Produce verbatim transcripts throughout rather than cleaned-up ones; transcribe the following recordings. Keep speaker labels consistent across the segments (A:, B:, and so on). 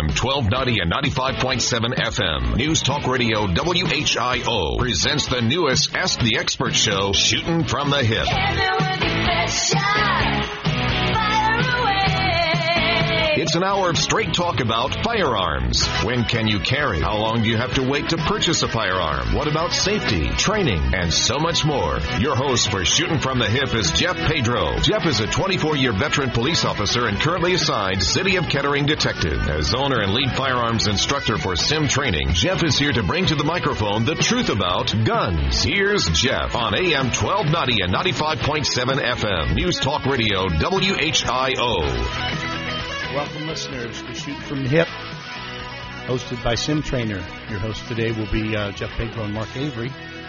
A: M twelve ninety and ninety-five point seven F M. News Talk Radio W H I O presents the newest Ask the Expert show, Shooting from the Hip. It's an hour of straight talk about firearms. When can you carry? How long do you have to wait to purchase a firearm? What about safety, training, and so much more? Your host for Shooting from the Hip is Jeff Pedro. Jeff is a twenty-four-year veteran police officer and currently assigned City of Kettering detective. As owner and lead firearms instructor for Sim Training, Jeff is here to bring to the microphone the truth about guns. Here's Jeff on A M twelve ninety and ninety-five point seven F M. News Talk Radio W H I O.
B: Welcome, listeners, to Shoot from the Hip, hosted by Sim Trainer. Your host today will be uh, Jeff Pedro and Mark Avery.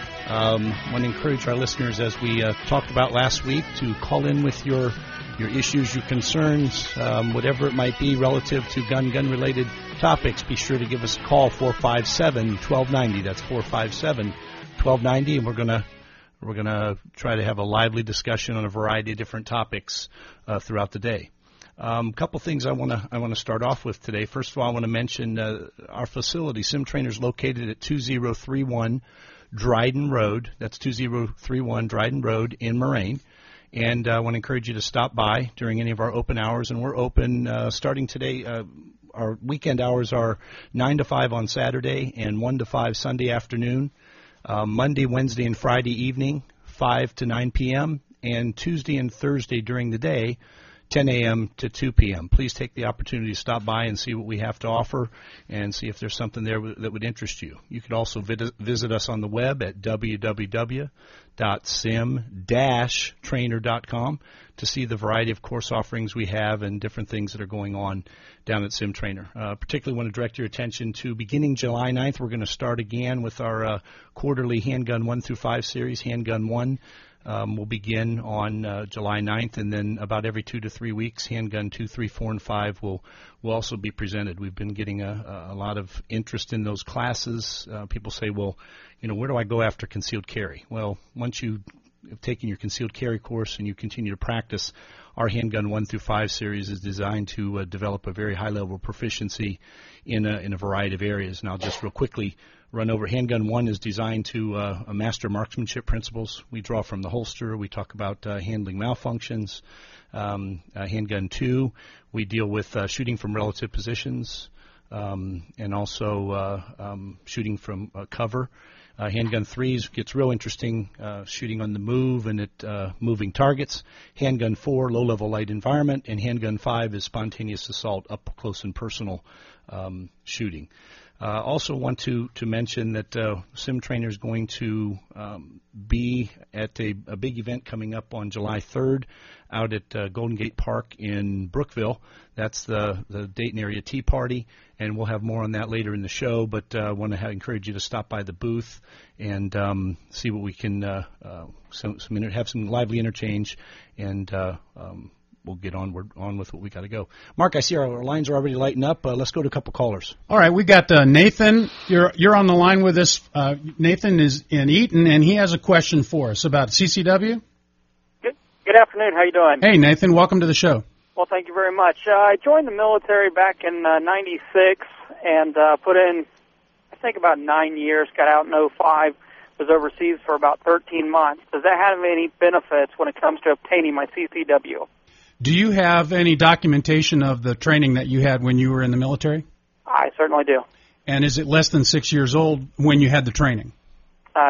B: Um, I want to encourage our listeners, as we uh, talked about last week, to call in with your your issues, your concerns, um, whatever it might be relative to gun, gun-related topics. Be sure to give us a call, four five seven, one two nine zero. That's four five seven, one two nine zero, and we're going to we're going to try to have a lively discussion on a variety of different topics uh, throughout the day. A um, couple things I want to I want to start off with today. First of all, I want to mention uh, our facility, Sim Trainer, is located at two zero three one Dryden Road. That's two zero three one Dryden Road in Moraine. And uh, I want to encourage you to stop by during any of our open hours. And we're open uh, starting today. Uh, our weekend hours are nine to five on Saturday and one to five Sunday afternoon. Uh, Monday, Wednesday, and Friday evening, five to nine p.m. And Tuesday and Thursday during the day, ten a.m. to two p.m. Please take the opportunity to stop by and see what we have to offer and see if there's something there that would interest you. You could also vid- visit us on the web at w w w dot sim dash trainer dot com to see the variety of course offerings we have and different things that are going on down at Sim Trainer. Uh, particularly want to direct your attention to beginning July ninth, we're going to start again with our uh, quarterly Handgun one through five series, Handgun one. Um, will begin on uh, July ninth, and then about every two to three weeks, Handgun two, three, four, and five will will also be presented. We've been getting a, a lot of interest in those classes. Uh, people say, well, you know, where do I go after concealed carry? Well, once you have taken your concealed carry course and you continue to practice, our Handgun one through five series is designed to uh, develop a very high level of proficiency in a, in a variety of areas. And I'll just real quickly run over. Handgun one is designed to uh, master marksmanship principles. We draw from the holster. We talk about uh, handling malfunctions. Um, uh, handgun two, we deal with uh, shooting from relative positions um, and also uh, um, shooting from uh, cover. Uh, handgun three gets real interesting, uh, shooting on the move and at uh, moving targets. Handgun four, low-level light environment. And handgun five is spontaneous assault, up close and personal um, shooting. Uh, also want to, to mention that uh, Sim Trainer is going to um, be at a, a big event coming up on July third out at uh, Golden Gate Park in Brookville. That's the, the Dayton Area Tea Party, and we'll have more on that later in the show, but I uh, want to have, encourage you to stop by the booth and um, see what we can uh, uh, some, some inter- have some lively interchange, and uh, um, we'll get onward on with what we got to go. Mark, I see our, our lines are already lighting up. Uh, let's go to a couple callers.
C: All right, we got uh, Nathan. You're you're on the line with us. Uh, Nathan is in Eaton, and he has a question for us about C C W.
D: Good. Good afternoon. How you doing?
C: Hey, Nathan. Welcome to the show.
D: Well, thank you very much. Uh, I joined the military back in uh, ninety-six and uh, put in, I think, about nine years. Got out in oh five. Was overseas for about thirteen months. Does that have any benefits when it comes to obtaining my C C W?
C: Do you have any documentation of the training that you had when you were in the military?
D: I certainly do.
C: And is it less than six years old when you had the training?
D: Uh,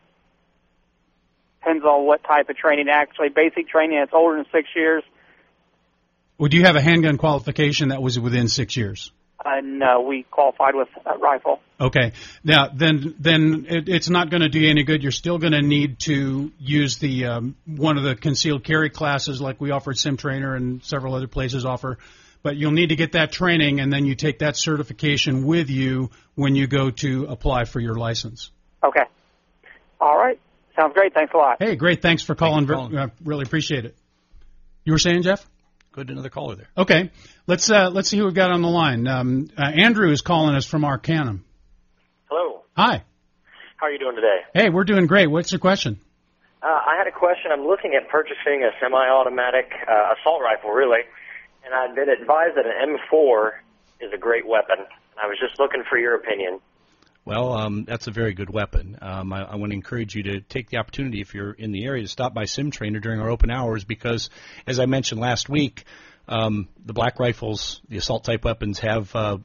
D: depends on what type of training. Actually, basic training, it's older than six years.
C: Well, do you have a handgun qualification that was within six years?
D: Uh, no, we qualified with a rifle.
C: Okay. Now, then, then it, it's not going to do you any good. You're still going to need to use the um, one of the concealed carry classes, like we offer at Sim Trainer and several other places offer. But you'll need to get that training, and then you take that certification with you when you go to apply for your license.
D: Okay. All right. Sounds great. Thanks a lot.
C: Hey, great. Thanks for calling.
B: Thanks for calling.
C: I really appreciate it. You were saying, Jeff?
B: Good, another caller there.
C: Okay, let's uh, let's see who we've got on the line. Um, uh, Andrew is calling us from Arcanum.
E: Hello.
C: Hi.
E: How are you doing today?
C: Hey, we're doing great. What's your question?
E: Uh, I had a question. I'm looking at purchasing a semi-automatic uh, assault rifle, really, and I've been advised that an M four is a great weapon. And I was just looking for your opinion.
B: Well, um, that's a very good weapon. Um, I, I want to encourage you to take the opportunity, if you're in the area, to stop by Sim Trainer during our open hours because, as I mentioned last week, um, the black rifles, the assault-type weapons, have uh,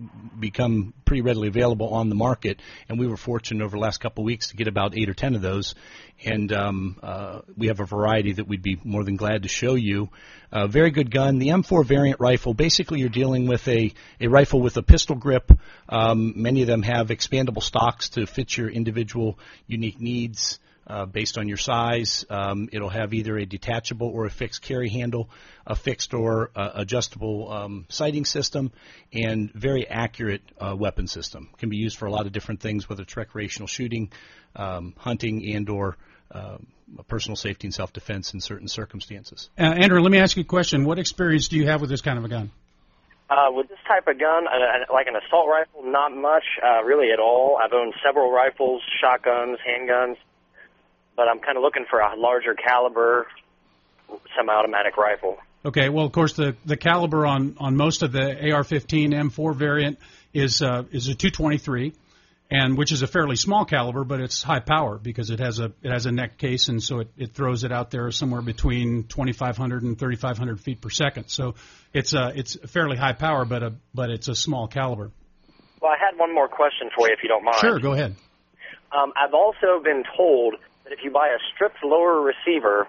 B: become pretty readily available on the market, and we were fortunate over the last couple of weeks to get about eight or ten of those, and um, uh, we have a variety that we'd be more than glad to show you. Uh, very good gun. The M four variant rifle, basically you're dealing with a, a rifle with a pistol grip. Um, many of them have expandable stocks to fit your individual unique needs. Uh, based on your size, um, it'll have either a detachable or a fixed carry handle, a fixed or uh, adjustable um, sighting system, and very accurate uh, weapon system. Can be used for a lot of different things, whether it's recreational shooting, um, hunting, and or uh, personal safety and self-defense in certain circumstances.
C: Uh, Andrew, let me ask you a question. What experience do you have with this kind of a gun?
E: Uh, with this type of gun, uh, like an assault rifle, not much, uh, really at all. I've owned several rifles, shotguns, handguns. But I'm kind of looking for a larger caliber semi-automatic rifle.
C: Okay, well, of course, the, the caliber on, on most of the A R fifteen M four variant is uh, is a two twenty-three, and which is a fairly small caliber, but it's high power because it has a it has a neck case, and so it, it throws it out there somewhere between twenty-five hundred and thirty-five hundred feet per second. So it's a it's fairly high power, but a but it's a small caliber.
E: Well, I had one more question for you, if you don't mind.
C: Sure, go ahead.
E: Um, I've also been told that if you buy a stripped lower receiver,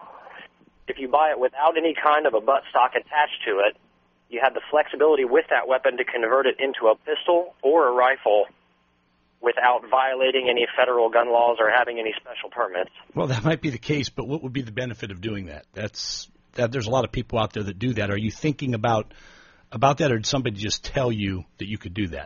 E: if you buy it without any kind of a buttstock attached to it, you have the flexibility with that weapon to convert it into a pistol or a rifle without violating any federal gun laws or having any special permits.
B: Well, that might be the case, but what would be the benefit of doing that? That's that. There's a lot of people out there that do that. Are you thinking about about that, or did somebody just tell you that you could do that?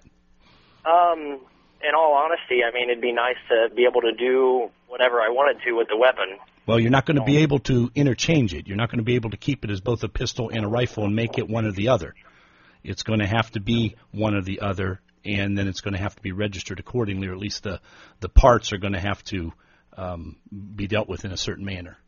E: Um, in all honesty, I mean, it'd be nice to be able to do whatever I wanted to with the weapon.
B: Well, you're not going to be able to interchange it. You're not going to be able to keep it as both a pistol and a rifle and make it one or the other. It's going to have to be one or the other, and then it's going to have to be registered accordingly, or at least the, the parts are going to have to um, be dealt with in a certain manner.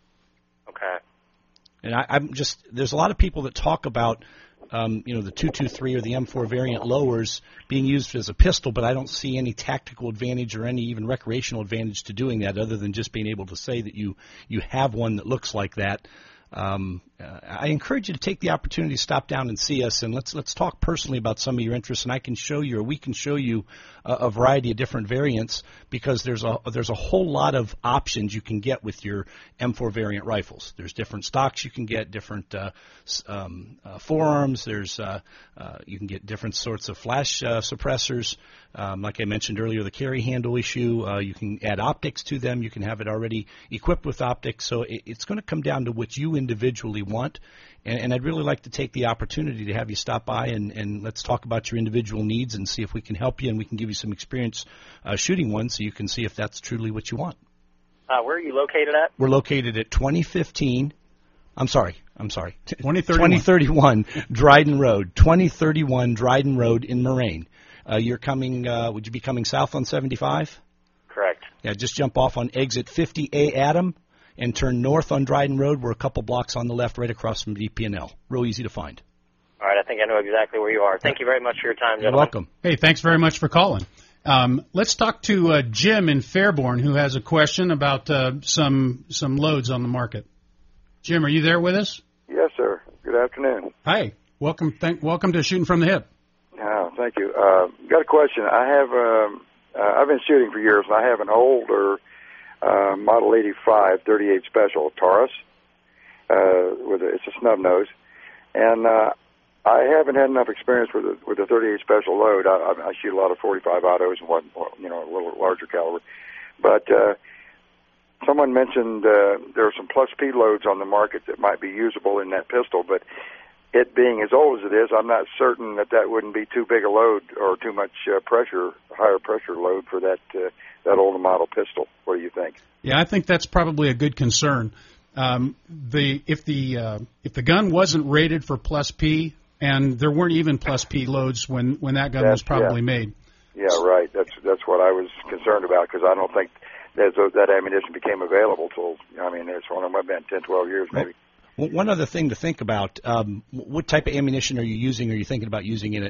E: Okay.
B: And I, I'm just, there's a lot of people that talk about, um, you know, the two twenty-three or the M four variant lowers being used as a pistol, but I don't see any tactical advantage or any even recreational advantage to doing that other than just being able to say that you, you have one that looks like that. Um, uh, I encourage you to take the opportunity to stop down and see us, and let's let's talk personally about some of your interests, and I can show you, or we can show you, a, a variety of different variants, because there's a there's a whole lot of options you can get with your M four variant rifles. There's different stocks you can get, different uh, um, uh, forearms. There's uh, uh, you can get different sorts of flash uh, suppressors. Um, like I mentioned earlier, the carry handle issue. Uh, you can add optics to them. You can have it already equipped with optics. So it, it's going to come down to what you individually want. And, and I'd really like to take the opportunity to have you stop by and, and let's talk about your individual needs and see if we can help you and we can give you some experience uh, shooting one so you can see if that's truly what you want.
E: Uh, where are you located at?
B: We're located at twenty fifteen. I'm sorry. I'm sorry.
C: twenty thirty-one.
B: twenty thirty-one Dryden Road. twenty thirty-one Dryden Road in Moraine. Uh, you're coming, uh, would you be coming south on seventy-five?
E: Correct.
B: Yeah, just jump off on exit fifty A Adam and turn north on Dryden Road. We're a couple blocks on the left right across from D P and L. Real easy to find.
E: All right, I think I know exactly where you are. Thank you very much for your time, gentlemen.
B: You're welcome.
C: Hey, thanks very much for calling. Um, let's talk to uh, Jim in Fairborn, who has a question about uh, some some loads on the market. Jim, are you there with us?
F: Yes, sir. Good afternoon.
C: Hi. Welcome. Thank, welcome to Shooting from the Hip.
F: Oh, thank you. Uh, got a question. I have. Um, uh, I've been shooting for years, and I have an older uh, Model eighty-five thirty-eight Special Taurus uh, with a, it's a snub nose, and uh, I haven't had enough experience with the, with the thirty-eight Special load. I, I, I shoot a lot of forty-five autos and what you know a little larger caliber, but. Uh, Someone mentioned uh, there are some plus P loads on the market that might be usable in that pistol, but it being as old as it is, I'm not certain that that wouldn't be too big a load or too much uh, pressure, higher pressure load for that uh, that older model pistol. What do you think?
C: Yeah, I think that's probably a good concern. Um, the if the uh, if the gun wasn't rated for plus P, and there weren't even plus P loads when, when that gun
F: That's,
C: was probably
F: yeah.
C: made.
F: Yeah, right. That's that's what I was concerned about because I don't think that that ammunition became available till I mean it's one of my been ten, twelve years maybe.
B: Well, one other thing to think about: um, what type of ammunition are you using? Or are you thinking about using in it?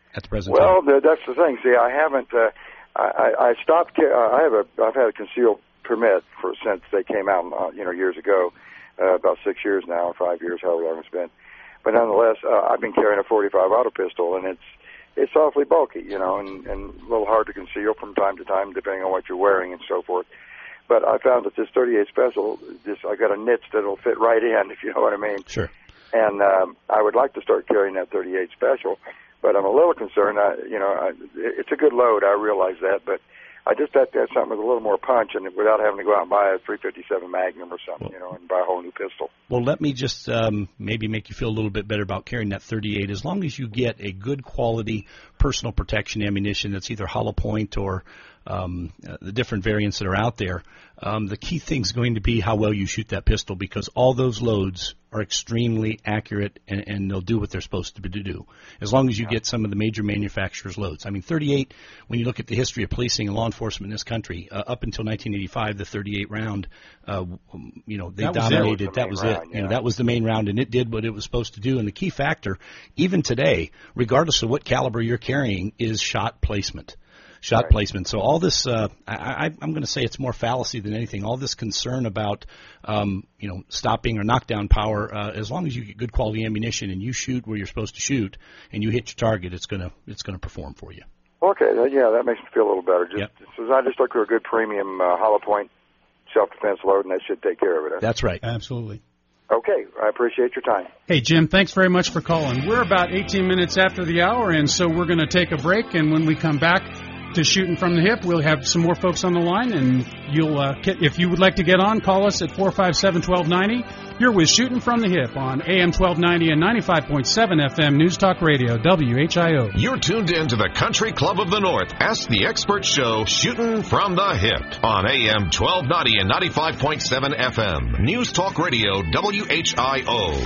B: at the present
F: well,
B: time?
F: Well, that's the thing. See, I haven't. Uh, I, I stopped. Uh, I have a. I've had a concealed permit for since they came out, uh, you know, years ago. Uh, about six years now, five years, however long it's been. But nonetheless, uh, I've been carrying a forty-five auto pistol, and it's it's awfully bulky, you know, and, and a little hard to conceal from time to time, depending on what you're wearing and so forth. But I found that this thirty-eight Special, this I got a niche that'll fit right in, if you know what I mean.
B: Sure.
F: And um, I would like to start carrying that thirty-eight Special, but I'm a little concerned. I, you know, I, it's a good load, I realize that, but I just have to have something with a little more punch, and without having to go out and buy a three fifty-seven Magnum or something, well, you know, and buy a whole new pistol.
B: Well, let me just um, maybe make you feel a little bit better about carrying that thirty-eight. As long as you get a good quality personal protection ammunition that's either hollow point or um, uh, the different variants that are out there, um, the key thing is going to be how well you shoot that pistol, because all those loads are extremely accurate, and, and they'll do what they're supposed to do, as long as you get some of the major manufacturers' loads. I mean, thirty-eight, when you look at the history of policing and law enforcement in this country, uh, up until nineteen eighty-five, the thirty-eight round, uh, you know, they
C: that
B: dominated.
F: Was
B: that was
F: round,
B: it.
F: Yeah.
B: You know, that was the main round, and it did what it was supposed to do. And the key factor, even today, regardless of what caliber you're carrying, is shot placement. Shot
F: right.
B: placement. So all this, uh, I, I, I'm going to say it's more fallacy than anything. All this concern about, um, you know, stopping or knockdown power, uh, as long as you get good quality ammunition and you shoot where you're supposed to shoot and you hit your target, it's going to it's going to perform for you.
F: Okay, yeah, that makes me feel a little better. Just,
B: yep.
F: so I just look for a good premium uh, hollow point self-defense load, and that should take care of it. Huh?
B: That's right.
C: Absolutely.
F: Okay, I appreciate your time.
C: Hey, Jim, thanks very much for calling. We're about eighteen minutes after the hour, and so we're going to take a break, and when we come back to Shooting from the Hip, we'll have some more folks on the line, and you'll, uh, if you would like to get on, call us at four five seven, one two nine zero. You're with Shooting from the Hip on A M twelve ninety and ninety-five point seven F M News Talk Radio, W H I O.
A: You're tuned in to the Country Club of the North. Ask the Expert Show, Shooting from the Hip on A M twelve ninety and ninety-five point seven F M News Talk Radio, W H I O.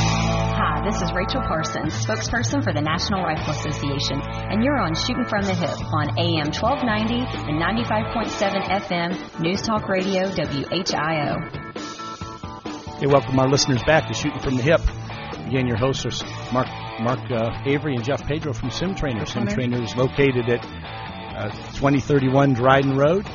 G: Hi, this is Rachel Parsons, spokesperson for the National Rifle Association, and you're on Shooting from the Hip on A M twelve ninety and ninety-five point seven F M News Talk Radio, W H I O.
B: Hey, welcome our listeners back to Shooting from the Hip. Again, your hosts are Mark Mark uh, Avery and Jeff Pedro from Sim Trainer. Sim Trainer is located at uh, twenty thirty-one Dryden Road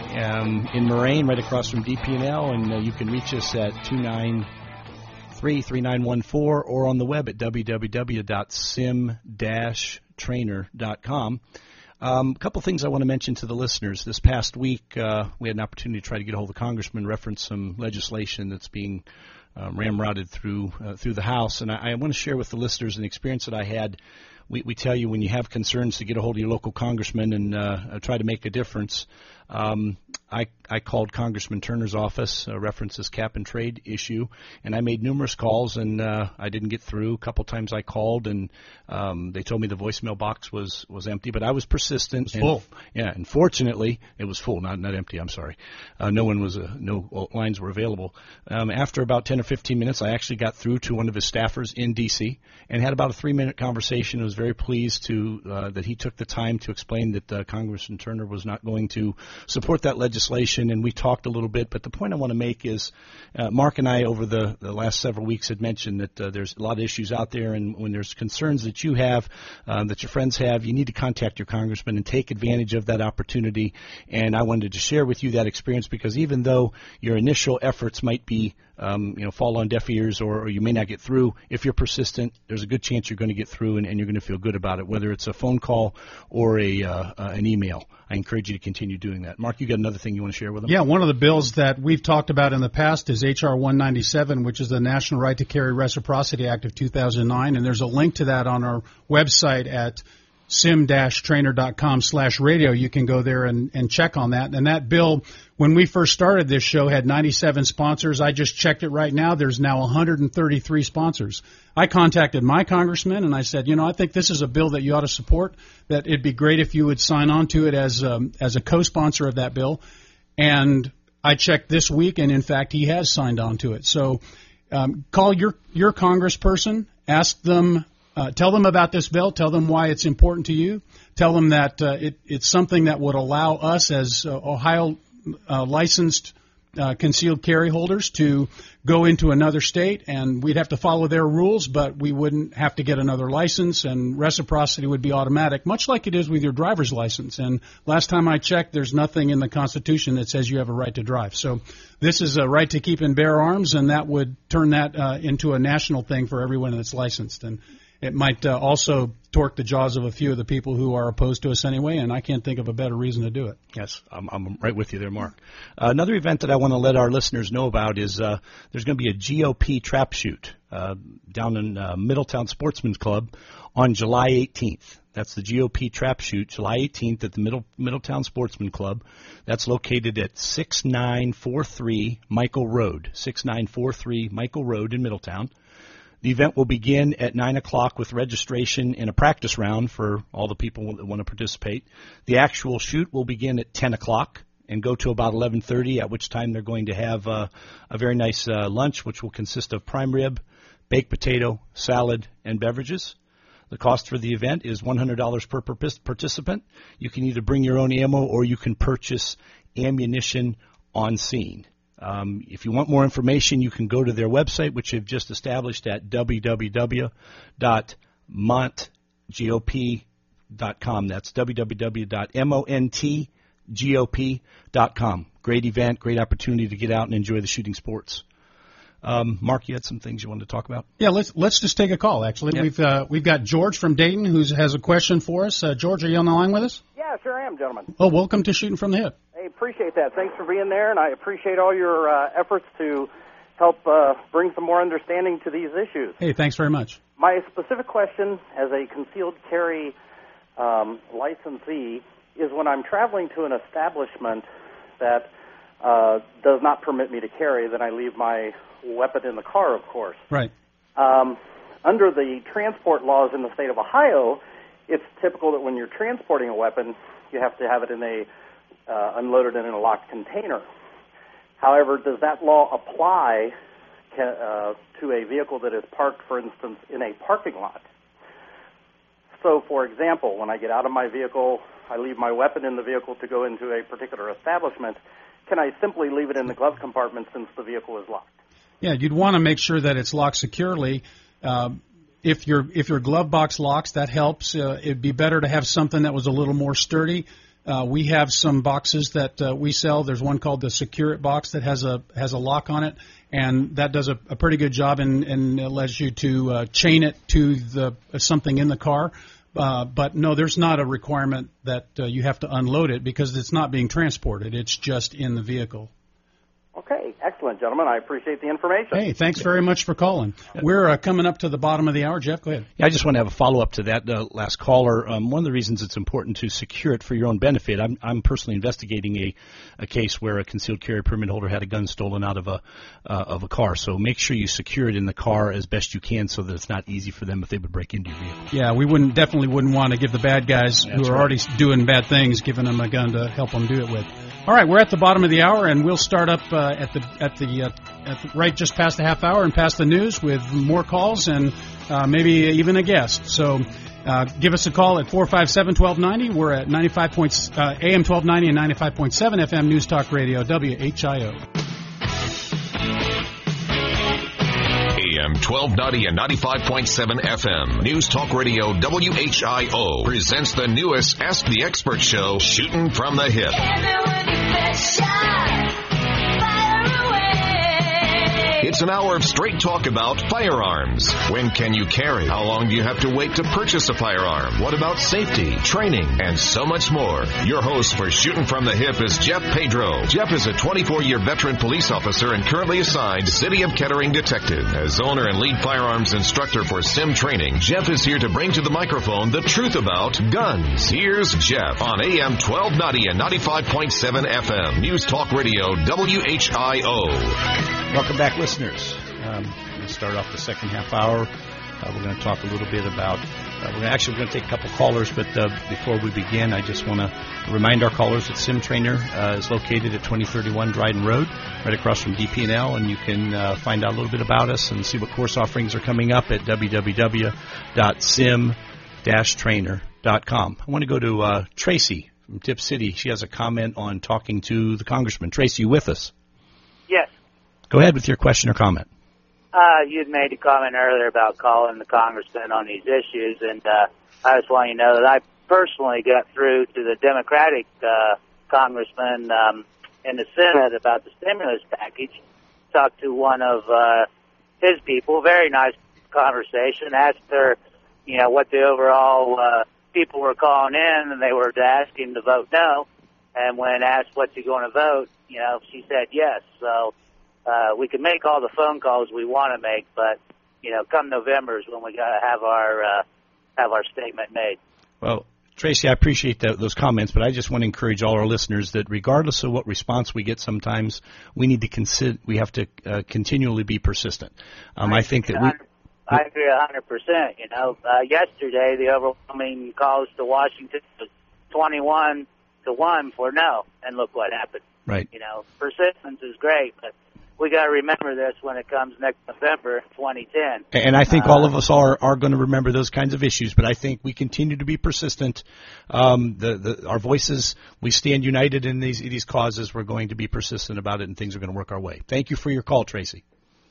B: um, in Moraine, right across from D P and L, and uh, you can reach us at two nine three, three nine one four or on the web at w w w dot sim dash trainer dot com. Um, a couple things I want to mention to the listeners. This past week, uh, we had an opportunity to try to get a hold of the Congressman, reference some legislation that's being um, ramrodded through uh, through the House. And I, I want to share with the listeners an experience that I had. We, we tell you when you have concerns to get a hold of your local congressman and uh, try to make a difference. Um, I, I called Congressman Turner's office, uh, references cap and trade issue, and I made numerous calls, and uh, I didn't get through. A couple times I called, and um, they told me the voicemail box was, was empty, but I was persistent.
C: It was full.
B: And, yeah, and fortunately, it was full, not not empty. I'm sorry. Uh, no one was, uh, no lines were available. Um, after about ten or fifteen minutes, I actually got through to one of his staffers in D C and had about a three-minute conversation. I was very pleased to uh, that he took the time to explain that uh, Congressman Turner was not going to support that legislation, and we talked a little bit. But the point I want to make is uh, Mark and I over the, the last several weeks had mentioned that uh, there's a lot of issues out there, and when there's concerns that you have, uh, that your friends have, you need to contact your congressman and take advantage of that opportunity. And I wanted to share with you that experience, because even though your initial efforts might be Um, you know, fall on deaf ears, or, or you may not get through, if you're persistent, there's a good chance you're going to get through, and, and you're going to feel good about it, whether it's a phone call or a uh, uh, an email. I encourage you to continue doing that. Mark, you got another thing you want to share with them?
C: Yeah, one of the bills that we've talked about in the past is H R one ninety-seven, which is the National Right to Carry Reciprocity Act of two thousand nine, and there's a link to that on our website at sim dash trainer dot com slash radio. You can go there and, and check on that. And that bill, when we first started this show, had ninety-seven sponsors. I just checked it right now. There's now one hundred thirty-three sponsors. I contacted my congressman, and I said, you know, I think this is a bill that you ought to support, that it'd be great if you would sign on to it as um, as a co-sponsor of that bill. And I checked this week, and, in fact, he has signed on to it. So um, call your, your congressperson, ask them, Uh, tell them about this bill. Tell them why it's important to you. Tell them that uh, it, it's something that would allow us as uh, Ohio uh, licensed uh, concealed carry holders to go into another state, and we'd have to follow their rules, but we wouldn't have to get another license, and reciprocity would be automatic, much like it is with your driver's license. And last time I checked, there's nothing in the Constitution that says you have a right to drive. So this is a right to keep and bear arms, and that would turn that uh, into a national thing for everyone that's licensed. And it might uh, also torque the jaws of a few of the people who are opposed to us anyway, and I can't think of a better reason to do it.
B: Yes, I'm, I'm right with you there, Mark. Uh, another event that I want to let our listeners know about is uh, there's going to be a G O P trap shoot uh, down in uh, Middletown Sportsman's Club on July eighteenth. That's the G O P trap shoot, July eighteenth at the Middle, Middletown Sportsman Club. That's located at six nine four three Michael Road, six nine four three Michael Road in Middletown. The event will begin at nine o'clock with registration and a practice round for all the people that want to participate. The actual shoot will begin at ten o'clock and go to about eleven thirty, at which time they're going to have uh, a very nice uh, lunch, which will consist of prime rib, baked potato, salad, and beverages. The cost for the event is one hundred dollars per participant. You can either bring your own ammo or you can purchase ammunition on scene. Um, if you want more information, you can go to their website, which they've just established at w w w dot mont gop dot com. That's w w w dot mont gop dot com. Great event, great opportunity to get out and enjoy the shooting sports. Um, Mark, you had some things you wanted to talk about?
C: Yeah, let's let's just take a call. Actually,
B: yep.
C: we've uh, we've got George from Dayton who has a question for us. Uh, George, are you on the line with us?
H: Yeah, sure am, gentlemen.
C: Oh, welcome to Shooting from the Hip.
H: Hey, appreciate that. Thanks for being there, and I appreciate all your uh, efforts to help uh, bring some more understanding to these issues.
C: Hey, thanks very much.
H: My specific question as a concealed carry um, licensee is when I'm traveling to an establishment that uh, does not permit me to carry, then I leave my weapon in the car, of course.
C: Right.
H: Um, under the transport laws in the state of Ohio, it's typical that when you're transporting a weapon, you have to have it in a uh, unloaded and in a locked container. However, does that law apply can, uh, to a vehicle that is parked, for instance, in a parking lot? So, for example, when I get out of my vehicle, I leave my weapon in the vehicle to go into a particular establishment. Can I simply leave it in the glove compartment since the vehicle is locked?
C: Yeah, you'd want to make sure that it's locked securely. Uh, if your if your glove box locks, that helps. Uh, it'd be better to have something that was a little more sturdy. Uh, we have some boxes that uh, we sell. There's one called the Secure It box that has a has a lock on it, and that does a, a pretty good job and, and allows you to uh, chain it to the uh, something in the car. Uh, but no, there's not a requirement that uh, you have to unload it because it's not being transported. It's just in the vehicle.
H: Okay, excellent, gentlemen. I appreciate the information.
C: Hey, thanks very much for calling. We're uh, coming up to the bottom of the hour. Jeff, go ahead.
B: Yeah, I just want to have a follow-up to that uh, last caller. Um, one of the reasons it's important to secure it for your own benefit, I'm, I'm personally investigating a, a case where a concealed carry permit holder had a gun stolen out of a uh, of a car. So make sure you secure it in the car as best you can so that it's not easy for them if they would break into your vehicle.
C: Yeah, we wouldn't definitely wouldn't want to give the bad guys
B: That's
C: who are
B: right.
C: already doing bad things, giving them a gun to help them do it with. All right, we're at the bottom of the hour, and we'll start up uh, at the at the, uh, at the right just past the half hour and past the news with more calls and uh, maybe even a guest. So uh, give us a call at four five seven, one two nine zero. We're at ninety-five point, uh, A M twelve ninety and ninety-five point seven F M News Talk Radio, W H I O.
A: A M twelve ninety and ninety-five point seven F M. News Talk Radio W H I O presents the newest Ask the Expert show, Shooting from the Hip. It's an hour of straight talk about firearms. When can you carry? How long do you have to wait to purchase a firearm? What about safety, training, and so much more? Your host for Shooting from the Hip is Jeff Pedro. Jeff is a twenty-four year veteran police officer and currently assigned City of Kettering detective. As owner and lead firearms instructor for Sim Training, Jeff is here to bring to the microphone the truth about guns. Here's Jeff on A M twelve ninety and ninety-five point seven F M. News Talk Radio W H I O.
B: Welcome back, listeners. Um, we're going to start off the second half hour. Uh, we're going to talk a little bit about, uh, we're gonna, actually we're going to take a couple callers, but uh, before we begin, I just want to remind our callers that Sim Trainer uh, is located at twenty thirty-one Dryden Road, right across from D P and L, and you can uh, find out a little bit about us and see what course offerings are coming up at w w w dot sim dash trainer dot com. I want to go to uh, Tracy from Tip City. She has a comment on talking to the congressman. Tracy, you with us? Go ahead with your question or comment.
I: Uh, you'd made a comment earlier about calling the congressman on these issues, and uh, I just want you to know that I personally got through to the Democratic uh, congressman um, in the Senate about the stimulus package. Talked to one of uh, his people, very nice conversation, asked her, you know, what the overall uh, people were calling in, and they were asking to vote no. And when asked what's he going to vote, you know, she said yes. So uh, we can make all the phone calls we want to make, but you know, come November is when we got to have our uh, have our statement made.
B: Well, Tracy, I appreciate that, those comments, but I just want to encourage all our listeners that regardless of what response we get, sometimes we need to consider we have to uh, continually be persistent. Um, I, I think that we.
I: I agree a hundred percent. You know, uh, yesterday the overwhelming calls to Washington was twenty-one to one for no, and look what happened.
B: Right.
I: You know, persistence is great, but we got to remember this when it comes next November, twenty ten.
B: And I think
I: uh,
B: all of us are are going to remember those kinds of issues. But I think we continue to be persistent. Um, the, the our voices, we stand united in these these causes. We're going to be persistent about it, and things are going to work our way. Thank you for your call, Tracy.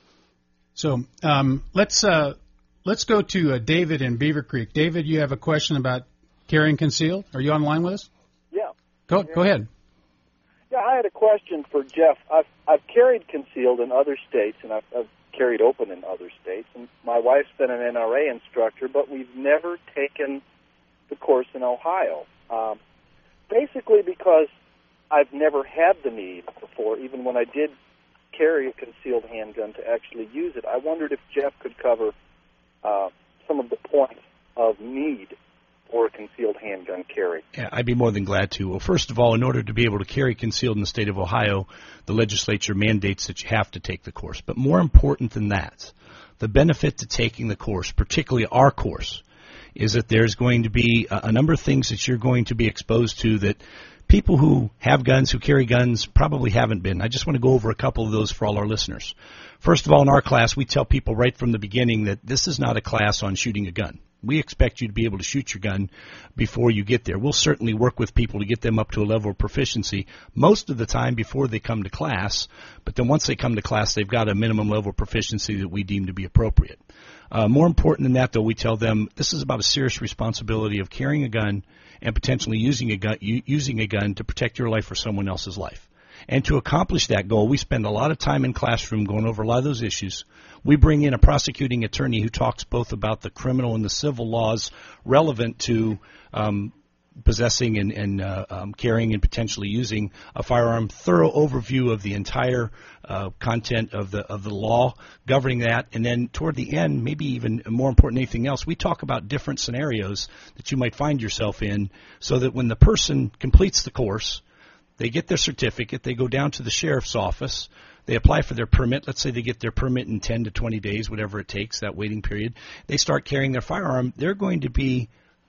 C: So um, let's uh, let's go to uh, David in Beaver Creek. David, you have a question about carrying concealed. Are you online with us?
J: Yeah.
C: Go
J: yeah.
C: go ahead.
J: Yeah, I had a question for Jeff. I've I've carried concealed in other states, and I've, I've carried open in other states. And my wife's been an N R A instructor, but we've never taken the course in Ohio. Um, basically, because I've never had the need before, even when I did carry a concealed handgun to actually use it. I wondered if Jeff could cover uh, some of the points of need for a concealed handgun carry.
B: Yeah, I'd be more than glad to. Well, first of all, in order to be able to carry concealed in the state of Ohio, the legislature mandates that you have to take the course. But more important than that, the benefit to taking the course, particularly our course, is that there's going to be a, a number of things that you're going to be exposed to that people who have guns, who carry guns, probably haven't been. I just want to go over a couple of those for all our listeners. First of all, in our class, we tell people right from the beginning that this is not a class on shooting a gun. We expect you to be able to shoot your gun before you get there. We'll certainly work with people to get them up to a level of proficiency most of the time before they come to class, but then once they come to class, they've got a minimum level of proficiency that we deem to be appropriate. Uh, more important than that, though, we tell them this is about a serious responsibility of carrying a gun and potentially using a gun, using a gun to protect your life or someone else's life. And to accomplish that goal, we spend a lot of time in classroom going over a lot of those issues. We bring in a prosecuting attorney who talks both about the criminal and the civil laws relevant to um, possessing and, and uh, um, carrying and potentially using a firearm. Thorough overview of the entire uh, content of the of the law governing that, and then toward the end, maybe even more important than anything else, we talk about different scenarios that you might find yourself in, so that when the person completes the course, they get their certificate, they go down to the sheriff's office, they apply for their permit. Let's say they get their permit in ten to twenty days, whatever it takes, that waiting period. They start carrying their firearm. They're going to be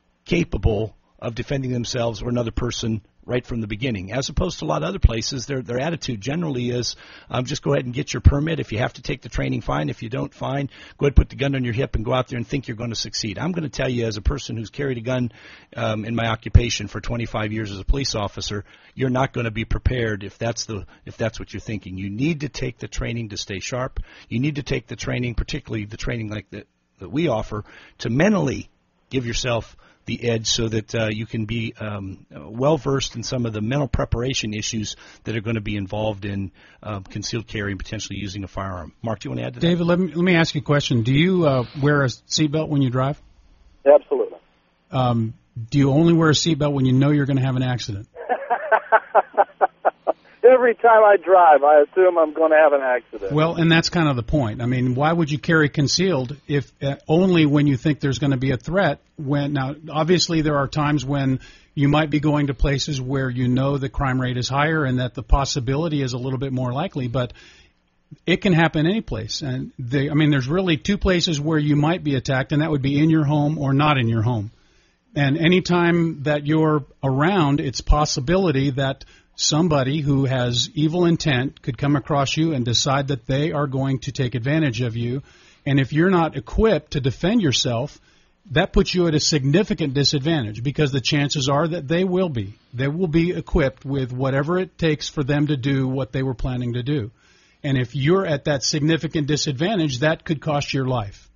B: capable of defending themselves or another person right from the beginning, as opposed to a lot of other places. Their their attitude generally is um, just go ahead and get your permit. If you have to take the training, fine. If you don't, fine. Go ahead, put the gun on your hip and go out there and think you're going to succeed. I'm going to tell you, as a person who's carried a gun um, in my occupation for twenty-five years as a police officer, you're not going to be prepared if that's the if that's what you're thinking. You need to take the training to stay sharp. You need to take the training, particularly the training like that that we offer, to mentally give yourself the edge so that uh, you can be um, well-versed in some of the mental preparation issues that are going to be involved in uh, concealed carry and potentially using a firearm. Mark, do you want to add to that?
C: David, let me, let me ask you a question. Do you uh, wear a seatbelt when you drive?
J: Absolutely.
C: Um, do you only wear a seatbelt when you know you're going to have an accident?
J: Every time I drive, I assume I'm going to have an accident.
C: Well, and that's kind of the point. I mean, why would you carry concealed if uh, only when you think there's going to be a threat? When now, obviously, there are times when you might be going to places where you know the crime rate is higher and that the possibility is a little bit more likely, but it can happen any place. And they, I mean, there's really two places where you might be attacked, and that would be in your home or not in your home. And any time that you're around, it's possibility that somebody who has evil intent could come across you and decide that they are going to take advantage of you. And if you're not equipped to defend yourself, that puts you at a significant disadvantage, because the chances are that they will be. They will be equipped with whatever it takes for them to do what they were planning to do. And if you're at that significant disadvantage, that could cost your life.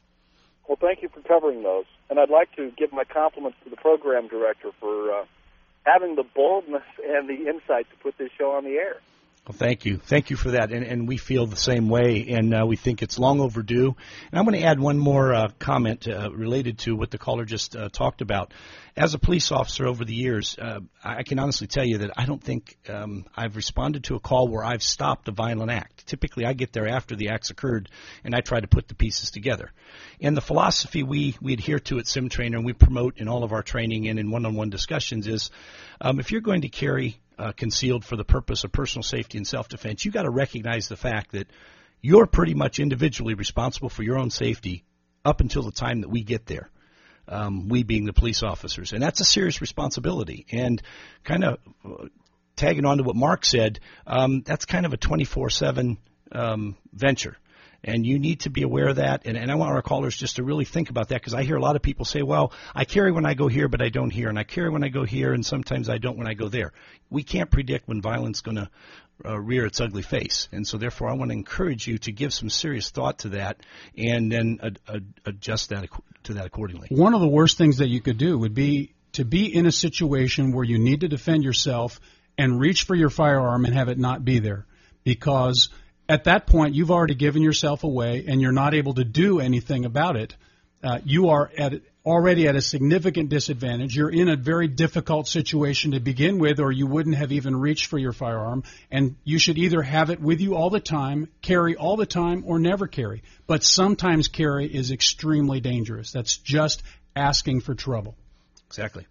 J: Well, thank you for covering those. And I'd like to give my compliments to the program director for uh, having the boldness and the insight to put this show on the air.
B: Well, thank you. Thank you for that. And, and we feel the same way, and uh, we think it's long overdue. And I'm going to add one more uh, comment uh, related to what the caller just uh, talked about. As a police officer over the years, uh, I can honestly tell you that I don't think um, I've responded to a call where I've stopped a violent act. Typically, I get there after the acts occurred, and I try to put the pieces together. And the philosophy we, we adhere to at SimTrainer and we promote in all of our training and in one-on-one discussions is um, if you're going to carry Uh, concealed for the purpose of personal safety and self-defense, you got to recognize the fact that you're pretty much individually responsible for your own safety up until the time that we get there, um, we being the police officers. And that's a serious responsibility. And kind of uh, tagging on to what Mark said, um, that's kind of a twenty-four seven um, venture. And you need to be aware of that. And, and I want our callers just to really think about that, because I hear a lot of people say, well, I carry when I go here, but I don't here. And I carry when I go here, and sometimes I don't when I go there. We can't predict when violence is going to uh, rear its ugly face. And so, therefore, I want to encourage you to give some serious thought to that and then ad- ad- adjust that to that accordingly.
C: One of the worst things that you could do would be to be in a situation where you need to defend yourself and reach for your firearm and have it not be there, because at that point, you've already given yourself away, and you're not able to do anything about it. Uh, you are at already at a significant disadvantage. You're in a very difficult situation to begin with, or you wouldn't have even reached for your firearm. And you should either have it with you all the time, carry all the time, or never carry. But sometimes carry is extremely dangerous. That's just asking for trouble.
B: Exactly.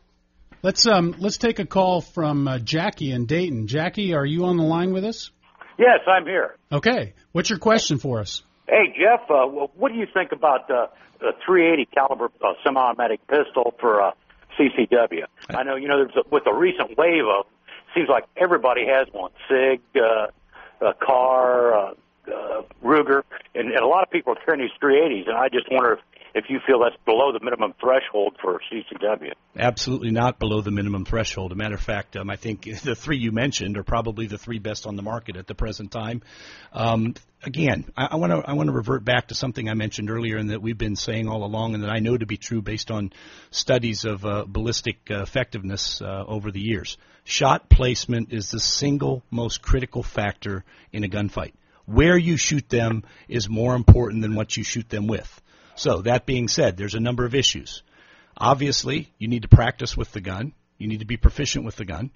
C: Let's um let's take a call from uh, Jackie in Dayton. Jackie, are you on the line with us?
K: Yes, I'm here.
C: Okay. What's your question for us?
K: Hey, Jeff, uh, what do you think about uh, the three eighty caliber uh, semi-automatic pistol for uh, C C W? I know, you know, there's a, with the recent wave of, seems like everybody has one. SIG, uh, uh, Carr, uh, uh, Ruger, and, and a lot of people are carrying these three eighties, and I just wonder if if you feel that's below the minimum threshold for C C W. Absolutely not below the minimum threshold. As a matter of fact, um, I think the three you mentioned are probably the three best on the market at the present time. Um, again, I want to I want to revert back to something I mentioned earlier and that we've been saying all along and that I know to be true based on studies of uh, ballistic uh, effectiveness uh, over the years. Shot placement is the single most critical factor in a gunfight. Where you shoot them is more important than what you shoot them with. So that being said, there's a number of issues. Obviously, you need to practice with the gun. You need to be proficient with the gun.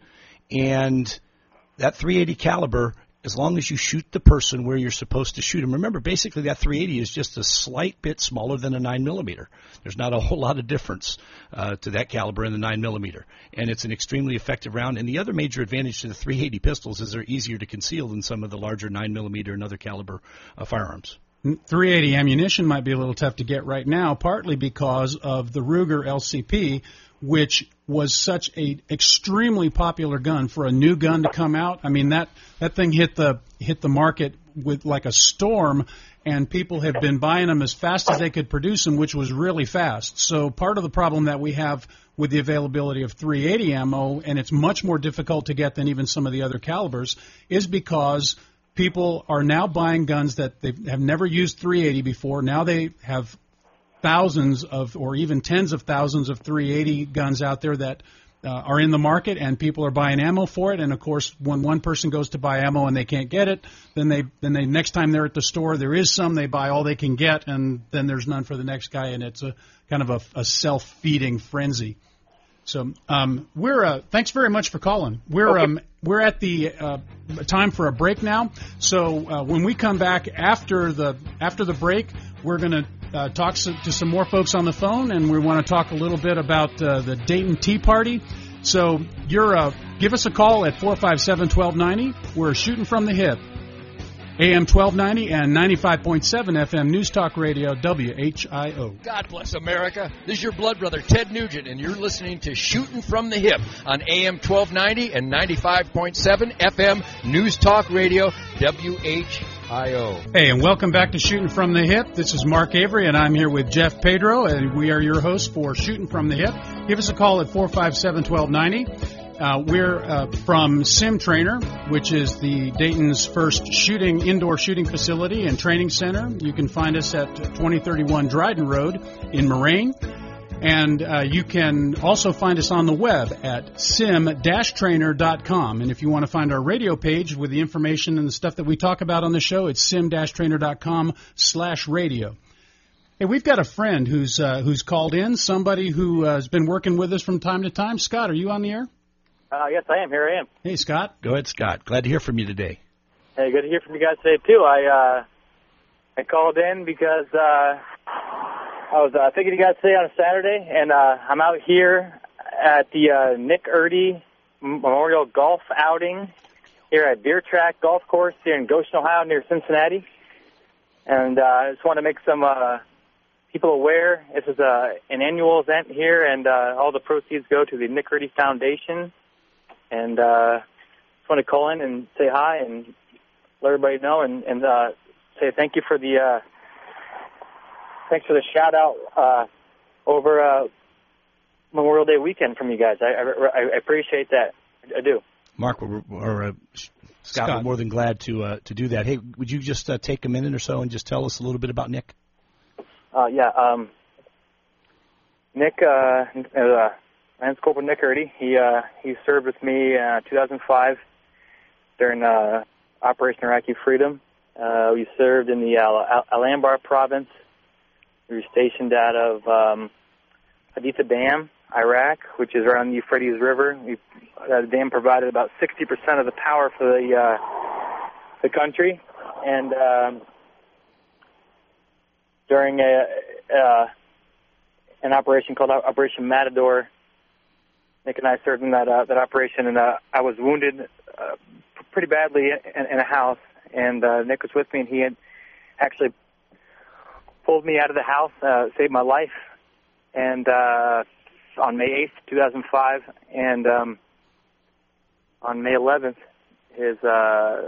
K: And that three eighty caliber, as long as you shoot the person where you're supposed to shoot them. Remember, basically that three eighty is just a slight bit smaller than a nine millimeter. There's not a whole lot of difference uh, to that caliber and the nine millimeter. And it's an extremely effective round. And the other major advantage to the three eighty pistols is they're easier to conceal than some of the larger nine millimeter and other caliber uh, firearms.
C: three eighty ammunition might be a little tough to get right now, partly because of the Ruger L C P, which was such a extremely popular gun for a new gun to come out. I mean, that, that thing hit the hit the market with like a storm, and people have been buying them as fast as they could produce them, which was really fast. So part of the problem that we have with the availability of three eighty ammo, and it's much more difficult to get than even some of the other calibers, is because people are now buying guns that they have never used three eighty before. Now they have thousands of, or even tens of thousands of three eighty guns out there that uh, are in the market, and people are buying ammo for it. And of course, when one person goes to buy ammo and they can't get it, then they then they next time they're at the store, there is some. They buy all they can get, and then there's none for the next guy, and it's a kind of a, a self-feeding frenzy. So um, we're uh, thanks very much for calling. We're okay. um, we're at the uh, time for a break now. So uh, when we come back after the after the break, we're going to uh, talk so, to some more folks on the phone, and we want to talk a little bit about uh, the Dayton Tea Party. So you're uh, give us a call at four five seven, one two nine zero. We're shooting from the hip. A M twelve ninety and ninety-five point seven F M News Talk Radio, W H I O.
L: God bless America. This is your blood brother, Ted Nugent, and you're listening to Shooting from the Hip on A M twelve ninety and ninety-five point seven F M News Talk Radio, W H I O.
C: Hey, and welcome back to Shooting from the Hip. This is Mark Avery, and I'm here with Jeff Pedro, and we are your hosts for Shooting from the Hip. Give us a call at four five seven, one two nine zero. Uh, we're uh, from Sim Trainer, which is the Dayton's first shooting indoor shooting facility and training center. You can find us at twenty thirty-one Dryden Road in Moraine. And uh, you can also find us on the web at sim dash trainer dot com. And if you want to find our radio page with the information and the stuff that we talk about on the show, it's sim dash trainer dot com slash radio. Hey, we've got a friend who's uh, who's called in, somebody who uh, has been working with us from time to time. Scott, are you on the air?
M: Uh, yes, I am. Here I am.
C: Hey, Scott.
B: Go ahead, Scott. Glad to hear from you today.
M: Hey, good to hear from you guys today, too. I uh, I called in because uh, I was uh, thinking of you guys today on a Saturday, and uh, I'm out here at the uh, Nick Erdy Memorial Golf Outing here at Deer Track Golf Course here in Goshen, Ohio, near Cincinnati. And uh, I just want to make some uh, people aware. This is uh, an annual event here, and uh, all the proceeds go to the Nick Erdy Foundation. And uh, just want to call in and say hi and let everybody know, and, and uh, say thank you for the uh, thanks for the shout out uh, over uh, Memorial Day weekend from you guys. I, I, I appreciate that. I do.
B: Mark, we're, we're, uh, Scott, we're more than glad to uh, to do that. Hey, would you just uh, take a minute or so and just tell us a little bit about Nick?
M: Uh, yeah, um, Nick, uh, uh, Lance Corporal Nick Erdy. He uh, he served with me in uh, two thousand five during uh, Operation Iraqi Freedom. Uh, we served in the Al- Al- Al-Anbar province. We were stationed out of um, Haditha Dam, Iraq, which is around the Euphrates River. We, uh, the dam provided about sixty percent of the power for the uh, the country, and um, during a uh, an operation called Operation Matador, Nick and I served in that uh, that operation, and uh, I was wounded uh, pretty badly in, in a house, and uh, Nick was with me, and he had actually pulled me out of the house, uh, saved my life, and uh, on May eighth, two thousand five, and um, on May eleventh, his uh,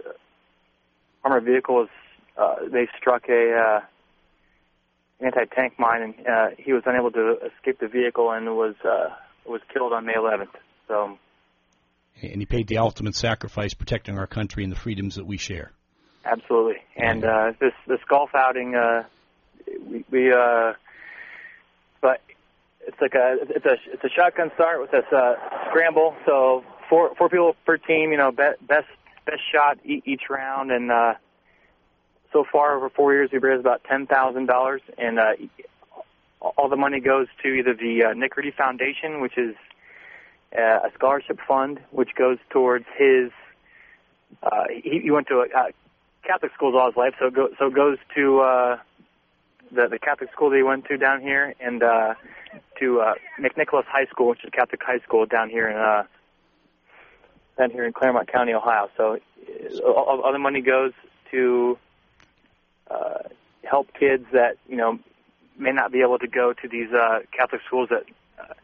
M: armored vehicle was, uh, they struck a uh, anti-tank mine, and uh, he was unable to escape the vehicle and was uh, was killed on May eleventh. So,
B: and he paid the ultimate sacrifice, protecting our country and the freedoms that we share.
M: Absolutely. And uh, this this golf outing, uh, we, we uh, but it's like a it's a it's a shotgun start with this uh, scramble. So four four people per team. You know, best best best shot each round, and uh, so far over four years we've raised about ten thousand dollars, and uh, all the money goes to either the uh, Nick Erdy Foundation, which is uh, a scholarship fund, which goes towards his. Uh, he, he went to a, a Catholic schools all his life, so it, go, so it goes to uh, the the Catholic school that he went to down here, and uh, to uh, McNicholas High School, which is a Catholic high school down here in uh, down here in Claremont County, Ohio. So uh, all, all the money goes to uh, help kids that you know may not be able to go to these uh, Catholic schools that uh,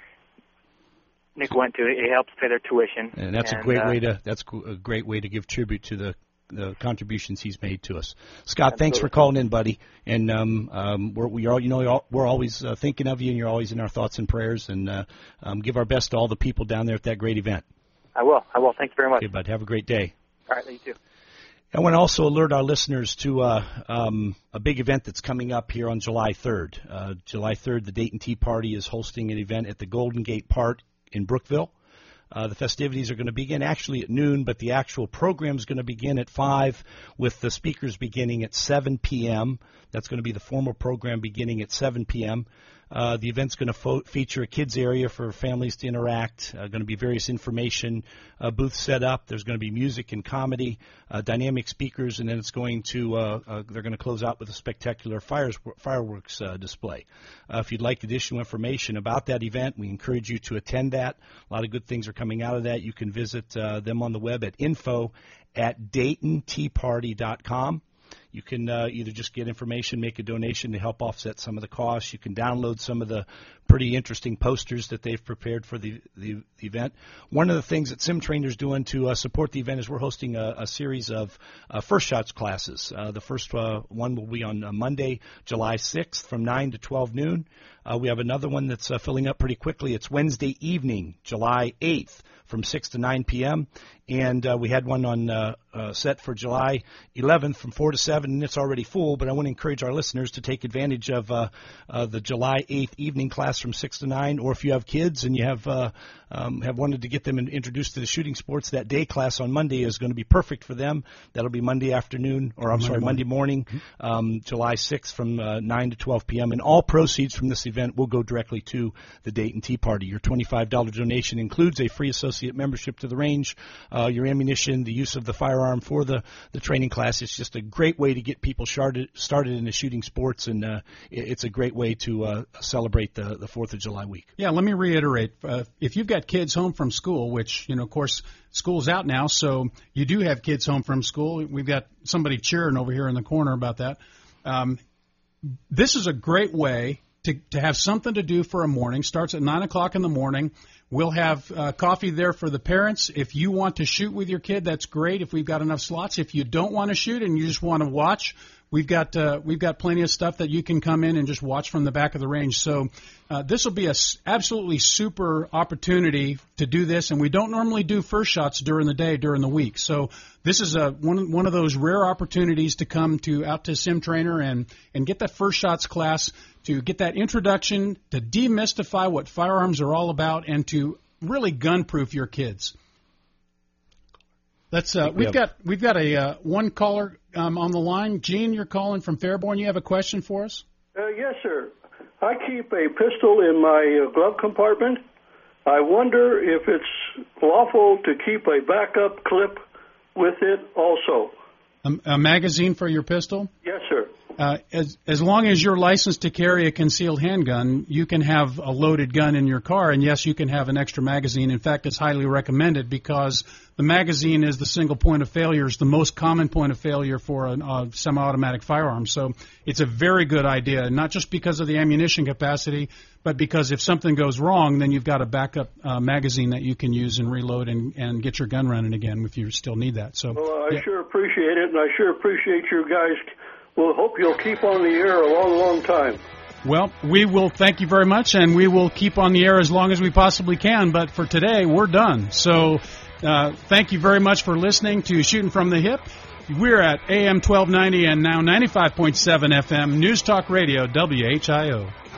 M: Nick went to. It helps pay their tuition,
B: and that's and, a great uh, way to that's a great way to give tribute to the. the contributions he's made to us. Scott, Absolutely. Thanks for calling in, buddy. And um, um, we're, we are, you know, we're always uh, thinking of you, and you're always in our thoughts and prayers. And uh, um, give our best to all the people down there at that great event.
M: I will. I will. Thank you very much.
B: Okay, bud. Have a great day.
M: All right. You too.
B: I want to also alert our listeners to uh, um, a big event that's coming up here on July third. Uh, July third, the Dayton Tea Party is hosting an event at the Golden Gate Park in Brookville. Uh, the festivities are going to begin actually at noon, but the actual program is going to begin at five, with the speakers beginning at seven p.m. That's going to be the formal program beginning at seven p.m. Uh, the event's going to fo- feature a kids area for families to interact. Uh, going to be various information uh, booths set up. There's going to be music and comedy, uh, dynamic speakers, and then it's going to uh, uh, they're going to close out with a spectacular fires, fireworks uh, display. Uh, if you'd like additional information about that event, we encourage you to attend that. A lot of good things are coming out of that. You can visit uh, them on the web at info at dayton tea party dot com. You can uh, either just get information, make a donation to help offset some of the costs. You can download some of the pretty interesting posters that they've prepared for the, the, the event. One of the things that Sim Trainer is doing to uh, support the event is we're hosting a, a series of uh, First Shots classes. Uh, the first uh, one will be on uh, Monday, July sixth from nine to twelve noon. Uh, we have another one that's uh, filling up pretty quickly. It's Wednesday evening, July eighth from six to nine p.m. And uh, we had one on uh, uh, set for July eleventh from four to seven, and it's already full. But I want to encourage our listeners to take advantage of uh, uh, the July eighth evening class from six to nine, or if you have kids and you have uh, um, have wanted to get them in, introduced to the shooting sports, that day class on Monday is going to be perfect for them. That'll be Monday afternoon, or I'm
C: Monday
B: sorry,
C: morning.
B: Monday morning, um, July sixth from uh, nine to twelve p.m. And all proceeds from this event will go directly to the Dayton Tea Party. Your twenty-five dollars donation includes a free associate membership to the range, uh, your ammunition, the use of the firearm for the, the training class. It's just a great way to get people started started in the shooting sports, and uh, it, it's a great way to uh, celebrate the, the fourth of July week.
C: Yeah, let me reiterate. Uh, if you've got kids home from school, which, you know, of course, school's out now, so you do have kids home from school. We've got somebody cheering over here in the corner about that. Um, this is a great way to, to have something to do for a morning. Starts at nine o'clock in the morning. We'll have uh, coffee there for the parents. If you want to shoot with your kid, that's great if we've got enough slots. If you don't want to shoot and you just want to watch, we've got uh, we've got plenty of stuff that you can come in and just watch from the back of the range. So uh, this will be a s- absolutely super opportunity to do this, and we don't normally do first shots during the day, during the week. So this is a one one of those rare opportunities to come to out to Sim Trainer and and get that first shots class, to get that introduction, to demystify what firearms are all about, and to really gun-proof your kids. Let's. Uh, we've got we've got a uh, one caller um, on the line. Gene, you're calling from Fairborn. You have a question for us?
N: Uh, yes, sir. I keep a pistol in my uh, glove compartment. I wonder if it's lawful to keep a backup clip with it also.
C: A, a magazine for your pistol?
N: Yes, sir.
C: Uh, as as long as you're licensed to carry a concealed handgun, you can have a loaded gun in your car, and yes, you can have an extra magazine. In fact, it's highly recommended because the magazine is the single point of failure, is the most common point of failure for a uh, semi-automatic firearm. So it's a very good idea, not just because of the ammunition capacity, but because if something goes wrong, then you've got a backup uh, magazine that you can use and reload and, and get your gun running again if you still need that. So,
N: well, I
C: yeah.
N: sure appreciate it, and I sure appreciate you guys. We'll hope you'll keep on the air a long, long time.
C: Well, we will thank you very much, and we will keep on the air as long as we possibly can. But for today, we're done. So uh, thank you very much for listening to Shooting from the Hip. We're at A M twelve ninety and now ninety-five point seven F M News Talk Radio, W H I O.